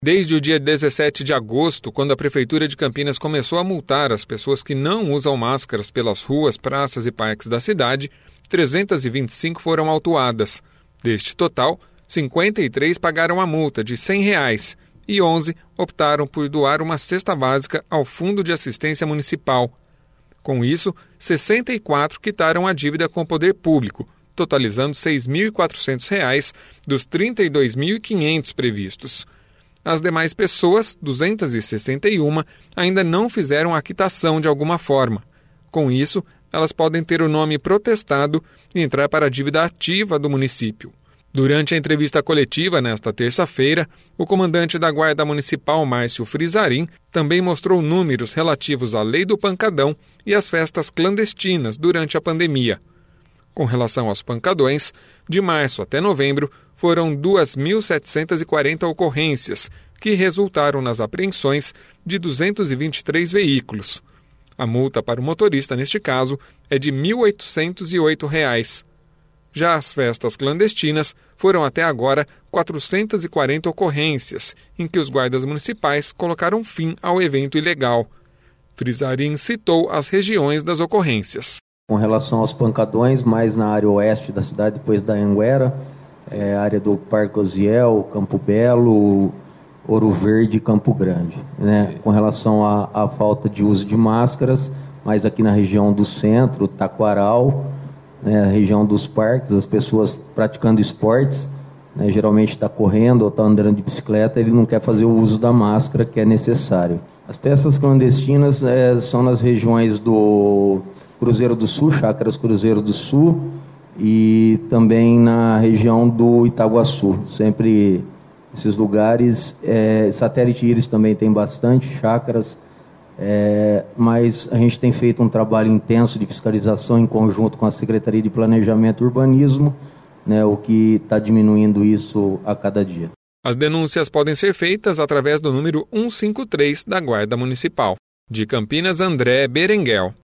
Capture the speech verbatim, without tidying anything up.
Desde o dia dezessete de agosto, quando a Prefeitura de Campinas começou a multar as pessoas que não usam máscaras pelas ruas, praças e parques da cidade, trezentas e vinte e cinco foram autuadas. Deste total, cinquenta e três pagaram a multa de cem reais e onze optaram por doar uma cesta básica ao Fundo de Assistência Municipal. Com isso, sessenta e quatro quitaram a dívida com o poder público, totalizando seis mil e quatrocentos reais dos trinta e dois mil e quinhentos previstos. As demais pessoas, duzentas e sessenta e uma, ainda não fizeram a quitação de alguma forma. Com isso, elas podem ter o nome protestado e entrar para a dívida ativa do município. Durante a entrevista coletiva nesta terça-feira, o comandante da Guarda Municipal, Márcio Frizarin, também mostrou números relativos à Lei do Pancadão e às festas clandestinas durante a pandemia. Com relação aos pancadões, de março até novembro, foram duas mil setecentas e quarenta ocorrências, que resultaram nas apreensões de duzentos e vinte e três veículos. A multa para o motorista, neste caso, é de mil oitocentos e oito reais. Já as festas clandestinas foram até agora quatrocentas e quarenta ocorrências, em que os guardas municipais colocaram fim ao evento ilegal. Frizarin citou as regiões das ocorrências. Com relação aos pancadões, mais na área oeste da cidade, depois da Anguera, é, área do Parque Osiel, Campo Belo, Ouro Verde e Campo Grande. Né? Com relação à, à falta de uso de máscaras, mais aqui na região do centro, Taquaral, né, a região dos parques, as pessoas praticando esportes, né, geralmente está correndo ou está andando de bicicleta, ele não quer fazer o uso da máscara que é necessário. As peças clandestinas é, são nas regiões do Cruzeiro do Sul, Chácaras Cruzeiro do Sul, e também na região do Itaguaçu. Sempre esses lugares, é, Satélite Íris também tem bastante chácaras, é, mas a gente tem feito um trabalho intenso de fiscalização em conjunto com a Secretaria de Planejamento e Urbanismo, né, o que está diminuindo isso a cada dia. As denúncias podem ser feitas através do número cento e cinquenta e três da Guarda Municipal. De Campinas, André Berenguel.